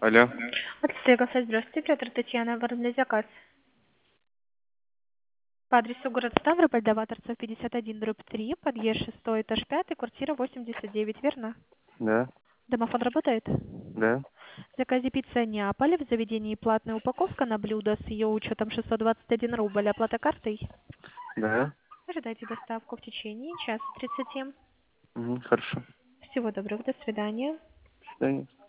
Алло. Отстегался, здравствуйте, Петр, Татьяна, оформляю заказ. По адресу город Ставрополь, Даваторцев, 51/3, подъезд 6, этаж 5, квартира 89, верно? Да. Домофон работает? Да. В заказе пицца Неаполь, в заведении платная упаковка на блюдо с ее учетом 621 рубль, оплата картой. Да. Ожидайте доставку в течение часа 30. Хорошо. Всего доброго, до свидания. До свидания.